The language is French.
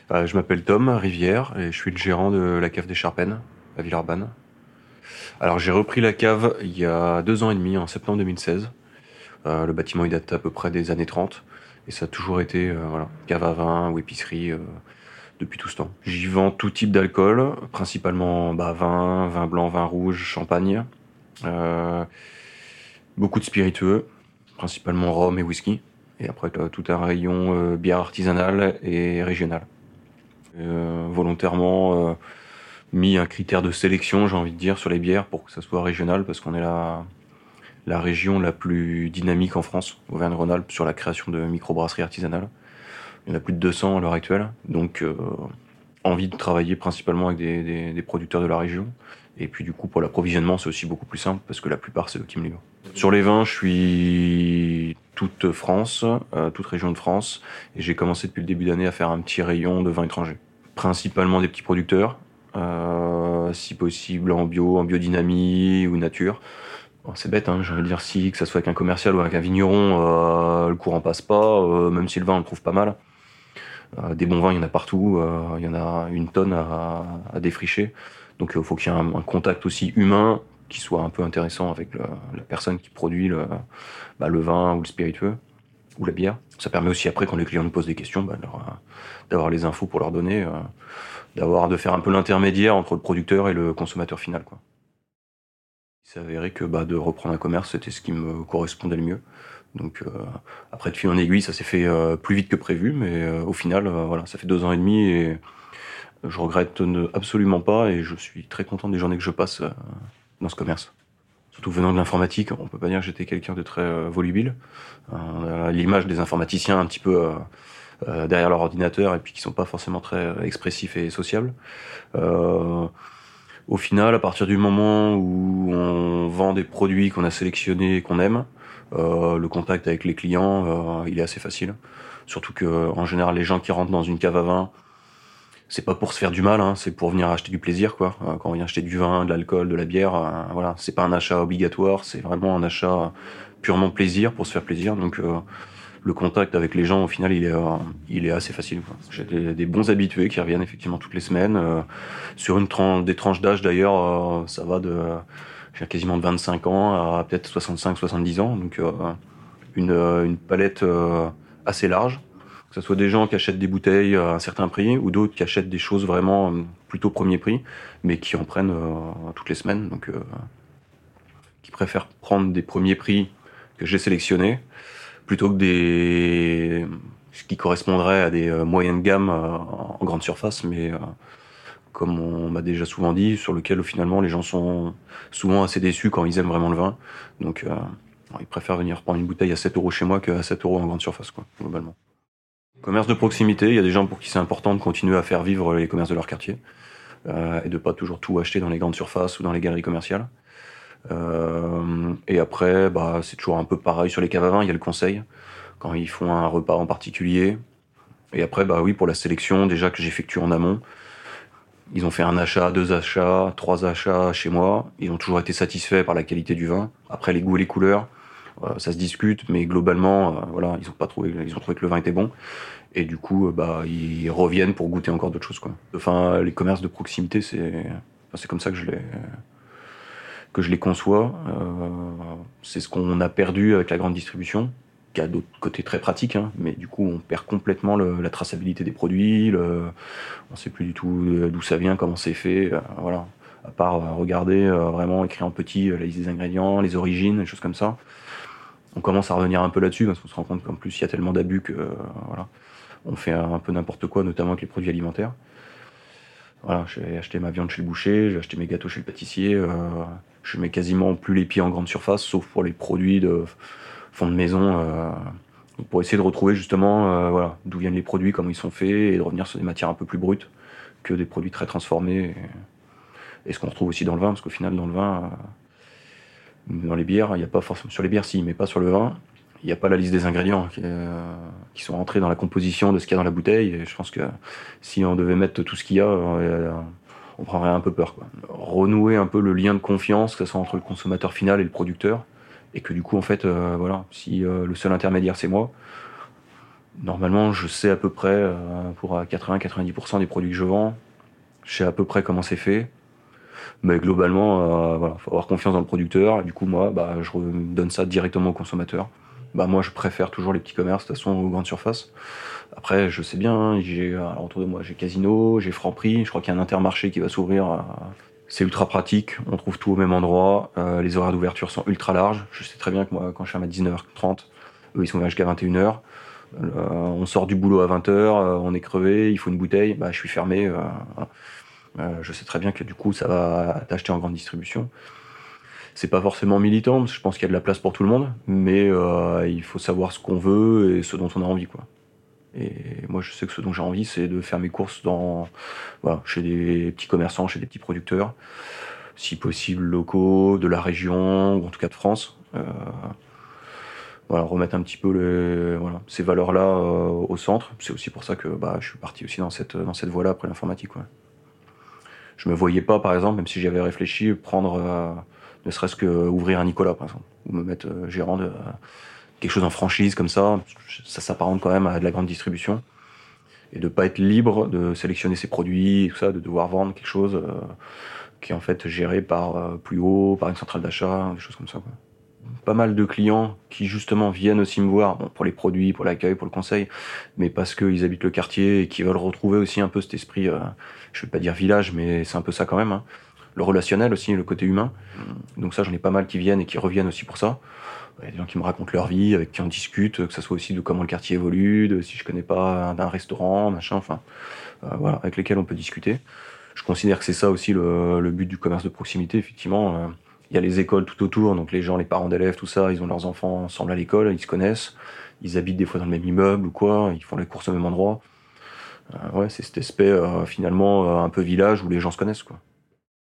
Je m'appelle Tom Rivière et je suis le gérant de la cave des Charpennes à Villeurbanne. Alors j'ai repris la cave il y a 2 ans et demi, en septembre 2016. Le bâtiment il date à peu près des années 30 et ça a toujours été cave à vin ou épicerie depuis tout ce temps. J'y vends tout type d'alcool, principalement vin blanc, vin rouge, champagne. Euh, Beaucoup de spiritueux, principalement rhum et whisky. Et après tout un rayon bière artisanale et régionale. Volontairement mis un critère de sélection, j'ai envie de dire, sur les bières pour que ça soit régional, parce qu'on est la région la plus dynamique en France, Auvergne-Rhône-Alpes, sur la création de microbrasseries artisanales. Il y en a plus de 200 à l'heure actuelle, donc envie de travailler principalement avec des producteurs de la région. Et puis du coup, pour l'approvisionnement, c'est aussi beaucoup plus simple, parce que la plupart, c'est eux qui me livrent. Sur les vins, je suis toute France, toute région de France, et j'ai commencé depuis le début d'année à faire un petit rayon de vins étrangers. Principalement des petits producteurs, si possible en bio, en biodynamie ou nature. Bon, c'est bête, hein, j'ai envie de dire, si que ça soit avec un commercial ou avec un vigneron, le courant passe pas, même si le vin on le trouve pas mal. Des bons vins, il y en a partout, il y en a une tonne à défricher. Donc il faut qu'il y ait un contact aussi humain qui soit un peu intéressant avec la personne qui produit le vin ou le spiritueux ou la bière. Ça permet aussi après, quand les clients nous posent des questions, d'avoir les infos pour leur donner, de faire un peu l'intermédiaire entre le producteur et le consommateur final, quoi. Il s'est avéré que de reprendre un commerce, c'était ce qui me correspondait le mieux. Donc après, de fil en aiguille, ça s'est fait plus vite que prévu, mais au final, ça fait 2 ans et demi et je regrette absolument pas et je suis très content des journées que je passe dans ce commerce. Surtout venant de l'informatique, on peut pas dire que j'étais quelqu'un de très volubile. On a l'image des informaticiens un petit peu derrière leur ordinateur et puis qui sont pas forcément très expressifs et sociables. Au final, à partir du moment où on vend des produits qu'on a sélectionnés et qu'on aime, le contact avec les clients, il est assez facile. Surtout que, en général, les gens qui rentrent dans une cave à vin, c'est pas pour se faire du mal, hein, c'est pour venir acheter du plaisir, quoi. Quand on vient acheter du vin, de l'alcool, de la bière, c'est pas un achat obligatoire, c'est vraiment un achat purement plaisir, pour se faire plaisir. Donc, le contact avec les gens, au final, il est assez facile, quoi. J'ai des bons habitués qui reviennent effectivement toutes les semaines. Sur des tranches d'âge, d'ailleurs, ça va j'ai quasiment de 25 ans à peut-être 65-70 ans. Donc, une palette assez large. Que ce soit des gens qui achètent des bouteilles à un certain prix ou d'autres qui achètent des choses vraiment plutôt premier prix, mais qui en prennent toutes les semaines. Donc, qui préfèrent prendre des premiers prix que j'ai sélectionnés plutôt que ce qui correspondrait à des moyennes gammes en grande surface, mais comme on m'a déjà souvent dit, sur lequel finalement les gens sont souvent assez déçus quand ils aiment vraiment le vin. Donc ils préfèrent venir prendre une bouteille à 7 euros chez moi qu'à 7 euros en grande surface, quoi, globalement. Commerce de proximité, il y a des gens pour qui c'est important de continuer à faire vivre les commerces de leur quartier et de pas toujours tout acheter dans les grandes surfaces ou dans les galeries commerciales. Et après, c'est toujours un peu pareil sur les caves à vin, il y a le conseil, quand ils font un repas en particulier. Et après, oui, pour la sélection, déjà que j'effectue en amont, ils ont fait un achat, 2 achats, 3 achats chez moi, ils ont toujours été satisfaits par la qualité du vin. Après, les goûts et les couleurs, ça se discute, mais globalement, ils ont trouvé que le vin était bon. Et du coup, ils reviennent pour goûter encore d'autres choses, quoi. Enfin, les commerces de proximité, c'est comme ça que je les conçois. C'est ce qu'on a perdu avec la grande distribution, qui a d'autres côtés très pratiques, hein, mais du coup on perd complètement la traçabilité des produits, on sait plus du tout d'où ça vient, comment c'est fait, à part regarder vraiment écrit en petit la liste des ingrédients, les origines, des choses comme ça. On commence à revenir un peu là-dessus parce qu'on se rend compte qu'en plus il y a tellement d'abus que on fait un peu n'importe quoi, notamment avec les produits alimentaires. J'ai acheté ma viande chez le boucher, j'ai acheté mes gâteaux chez le pâtissier. Je mets quasiment plus les pieds en grande surface, sauf pour les produits de fond de maison, pour essayer de retrouver justement d'où viennent les produits, comment ils sont faits, et de revenir sur des matières un peu plus brutes que des produits très transformés. Et ce qu'on retrouve aussi dans le vin, parce qu'au final, dans le vin, dans les bières, il n'y a pas forcément, sur les bières si, mais pas sur le vin, il n'y a pas la liste des ingrédients qui sont rentrés dans la composition de ce qu'il y a dans la bouteille. Et je pense que si on devait mettre tout ce qu'il y a, on prendrait un peu peur, quoi. Renouer un peu le lien de confiance, que ce soit entre le consommateur final et le producteur, et que du coup, en fait, si le seul intermédiaire c'est moi, Normalement, je sais à peu près, pour 80-90% des produits que je vends, je sais à peu près comment c'est fait. Mais globalement, voilà, faut avoir confiance dans le producteur. Et du coup, moi, bah, je donne ça directement au consommateur. Bah, moi, je préfère toujours les petits commerces, de toute façon, aux grandes surfaces. Après, je sais bien, hein, autour de moi, j'ai Casino, j'ai Franprix, je crois qu'il y a un Intermarché qui va s'ouvrir. C'est ultra pratique, on trouve tout au même endroit. Les horaires d'ouverture sont ultra larges. Je sais très bien que moi, quand je ferme à 19h30, eux, ils sont ouverts jusqu'à 21h. On sort du boulot à 20h, on est crevé, il faut une bouteille, bah, je suis fermé. Voilà. Je sais très bien que du coup, ça va t'acheter en grande distribution. C'est pas forcément militant, parce que je pense qu'il y a de la place pour tout le monde, mais il faut savoir ce qu'on veut et ce dont on a envie, quoi. Et moi, je sais que ce dont j'ai envie, c'est de faire mes courses voilà, chez des petits commerçants, chez des petits producteurs, si possible locaux, de la région, ou en tout cas de France. Voilà, remettre un petit peu voilà, ces valeurs-là au centre. C'est aussi pour ça que bah, je suis parti aussi dans cette voie-là après l'informatique. Ouais. Je me voyais pas, par exemple, même si j'y avais réfléchi, prendre, ne serait-ce que ouvrir un Nicolas, par exemple, ou me mettre gérant de quelque chose en franchise comme ça s'apparente quand même à de la grande distribution, et de pas être libre de sélectionner ses produits, et tout ça, de devoir vendre quelque chose qui est en fait géré par plus haut, par une centrale d'achat, des choses comme ça, quoi. Pas mal de clients qui justement viennent aussi me voir, bon, pour les produits, pour l'accueil, pour le conseil, mais parce qu'ils habitent le quartier et qu'ils veulent retrouver aussi un peu cet esprit, je vais pas dire village, mais c'est un peu ça quand même, hein. Le relationnel aussi, le côté humain. Donc ça, j'en ai pas mal qui viennent et qui reviennent aussi pour ça. Il y a des gens qui me racontent leur vie, avec qui on discute, que ça soit aussi de comment le quartier évolue, de si je connais pas d'un restaurant, machin, enfin, voilà, avec lesquels on peut discuter. Je considère que c'est ça aussi le but du commerce de proximité, effectivement. Il y a les écoles tout autour, donc les gens, les parents d'élèves, tout ça, ils ont leurs enfants ensemble à l'école, ils se connaissent, ils habitent des fois dans le même immeuble ou quoi, ils font les courses au même endroit. Ouais, c'est cet aspect finalement un peu village où les gens se connaissent, quoi.